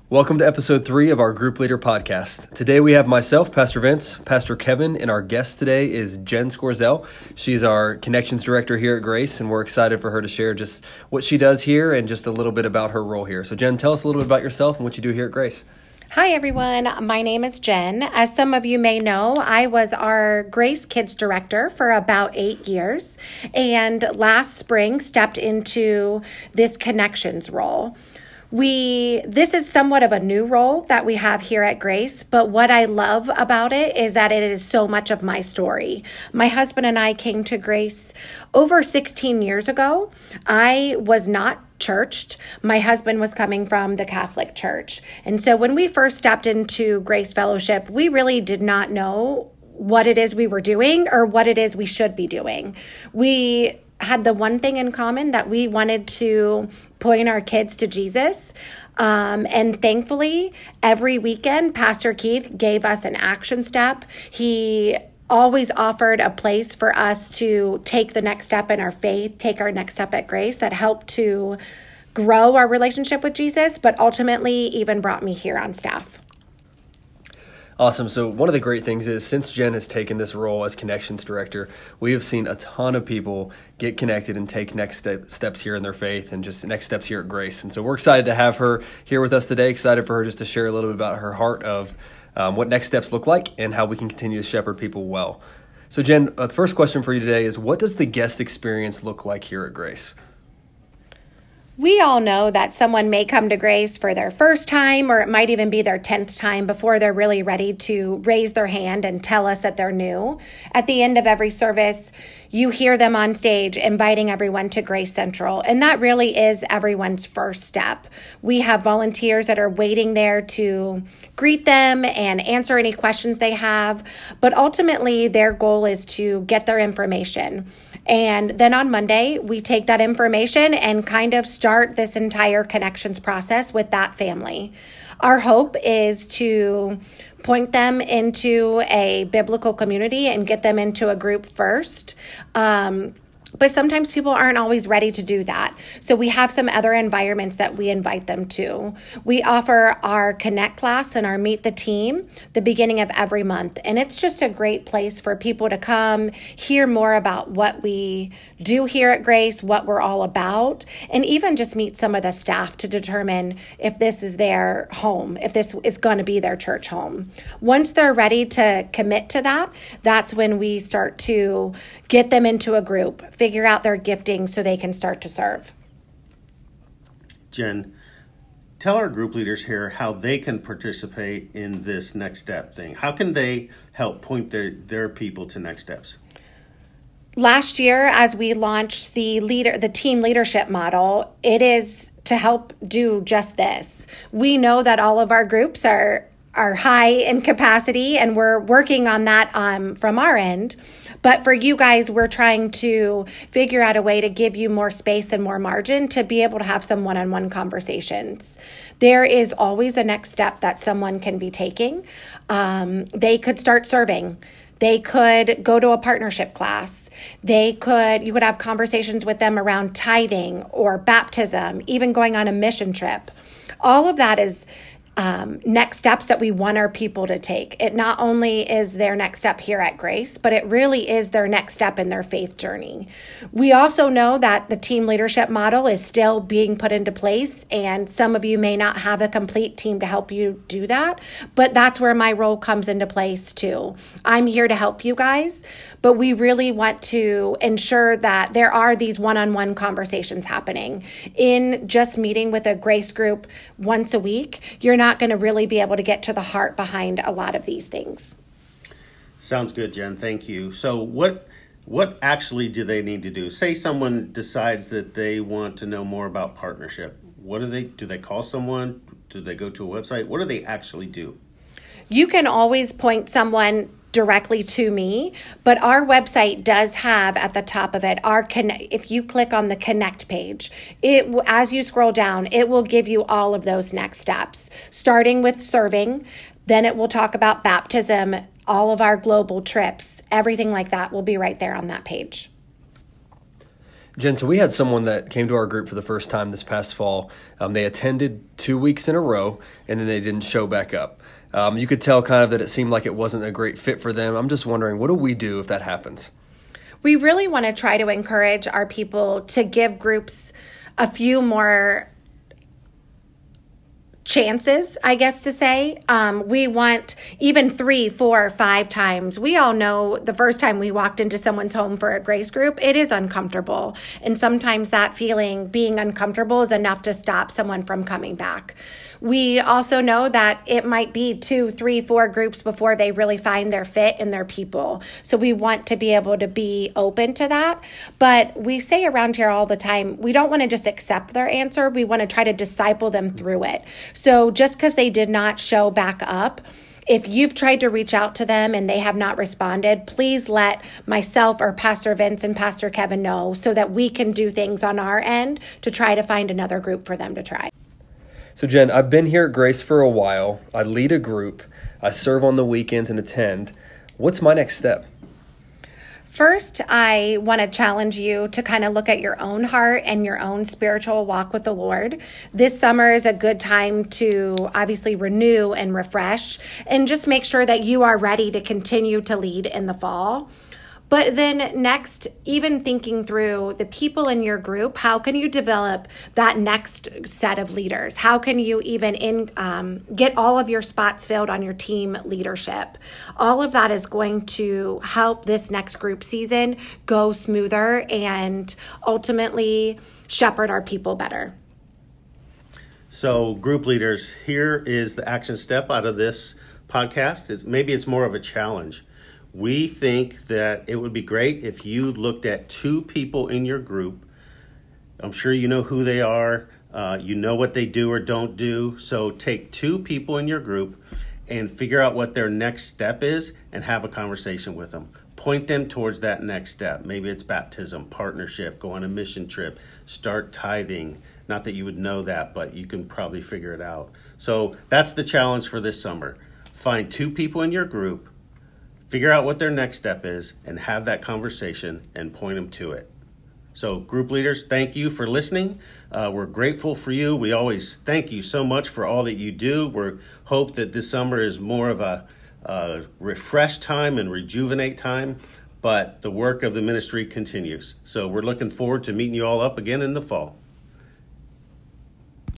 Welcome to episode 3 of our Group Leader podcast. Today we have myself, Pastor Vince, Pastor Kevin, and our guest today is Jen Scorzel. She's our Connections Director here at Grace, and we're excited for her to share just what she does here and just a little bit about her role here. So Jen, tell us a little bit about yourself and what you do here at Grace. Hi, everyone. My name is Jen. As some of you may know, I was our Grace Kids Director for about 8 years, and last spring stepped into this Connections role. This is somewhat of a new role that we have here at Grace, but what I love about it is that it is so much of my story. My husband and I came to Grace over 16 years ago. I was not churched. My husband was coming from the Catholic Church. And so when we first stepped into Grace Fellowship, we really did not know what it is we were doing or what it is we should be doing. We had the one thing in common that we wanted to point our kids to Jesus. And thankfully, every weekend, Pastor Keith gave us an action step. He always offered a place for us to take the next step in our faith, take our next step at Grace that helped to grow our relationship with Jesus, but ultimately even brought me here on staff. Awesome. So one of the great things is since Jen has taken this role as Connections Director, we have seen a ton of people get connected and take next steps here in their faith and just next steps here at Grace. And so we're excited to have her here with us today, excited for her just to share a little bit about her heart of what next steps look like and how we can continue to shepherd people well. So Jen, the first question for you today is, what does the guest experience look like here at Grace? We all know that someone may come to Grace for their first time, or it might even be their 10th time before they're really ready to raise their hand and tell us that they're new. At the end of every service, you hear them on stage inviting everyone to Grace Central, and that really is everyone's first step. We have volunteers that are waiting there to greet them and answer any questions they have, but ultimately their goal is to get their information. And then on Monday, we take that information and kind of start this entire connections process with that family. Our hope is to point them into a biblical community and get them into a group first. But sometimes people aren't always ready to do that. So we have some other environments that we invite them to. We offer our Connect class and our Meet the Team the beginning of every month. And it's just a great place for people to come, hear more about what we do here at Grace, what we're all about, and even just meet some of the staff to determine if this is their home, if this is going to be their church home. Once they're ready to commit to that, that's when we start to get them into a group, figure out their gifting so they can start to serve. Jen, tell our group leaders here how they can participate in this next step thing. How can they help point their people to next steps? Last year, as we launched the team leadership model, it is to help do just this. We know that all of our groups are high in capacity, and we're working on that from our end. But for you guys, we're trying to figure out a way to give you more space and more margin to be able to have some one-on-one conversations. There is always a next step that someone can be taking. They could start serving. They could go to a partnership class. You could have conversations with them around tithing or baptism, even going on a mission trip. All of that is next steps that we want our people to take. It not only is their next step here at Grace, but it really is their next step in their faith journey. We also know that the team leadership model is still being put into place, and some of you may not have a complete team to help you do that, but that's where my role comes into place too. I'm here to help you guys, but we really want to ensure that there are these one-on-one conversations happening. In just meeting with a Grace group once a week, you're not going to really be able to get to the heart behind a lot of these things. Sounds good, Jen. Thank you. So what actually do they need to do? Say someone decides that they want to know more about partnership. Do they call someone? Do they go to a website? What do they actually do? You can always point someone directly to me, but our website does have at the top of it if you click on the Connect page, as you scroll down, it will give you all of those next steps, starting with serving. Then it will talk about baptism, all of our global trips, everything like that will be right there on that page. Jen, so we had someone that came to our group for the first time this past fall. They attended 2 weeks in a row, and then they didn't show back up. You could tell kind of that it seemed like it wasn't a great fit for them. I'm just wondering, what do we do if that happens? We really want to try to encourage our people to give groups a few more chances, I guess to say. We want even 3, 4, 5 times. We all know the first time we walked into someone's home for a grace group, it is uncomfortable. And sometimes that feeling, being uncomfortable, is enough to stop someone from coming back. We also know that it might be 2, 3, 4 groups before they really find their fit and their people. So we want to be able to be open to that. But we say around here all the time, we don't want to just accept their answer. We want to try to disciple them through it. So just because they did not show back up, if you've tried to reach out to them and they have not responded, please let myself or Pastor Vince and Pastor Kevin know so that we can do things on our end to try to find another group for them to try. So Jen, I've been here at Grace for a while. I lead a group. I serve on the weekends and attend. What's my next step? First, I want to challenge you to kind of look at your own heart and your own spiritual walk with the Lord. This summer is a good time to obviously renew and refresh and just make sure that you are ready to continue to lead in the fall. But then next, even thinking through the people in your group, how can you develop that next set of leaders? How can you even get all of your spots filled on your team leadership? All of that is going to help this next group season go smoother and ultimately shepherd our people better. So group leaders, here is the action step out of this podcast. Maybe it's more of a challenge. We think that it would be great if you looked at 2 people in your group. I'm sure you know who they are. You know what they do or don't do. So take 2 people in your group and figure out what their next step is and have a conversation with them. Point them towards that next step. Maybe it's baptism, partnership, go on a mission trip, start tithing. Not that you would know that, but you can probably figure it out. So that's the challenge for this summer. Find 2 people in your group, figure out what their next step is, and have that conversation and point them to it. So group leaders, thank you for listening. We're grateful for you. We always thank you so much for all that you do. We hope that this summer is more of a refresh time and rejuvenate time, but the work of the ministry continues. So we're looking forward to meeting you all up again in the fall.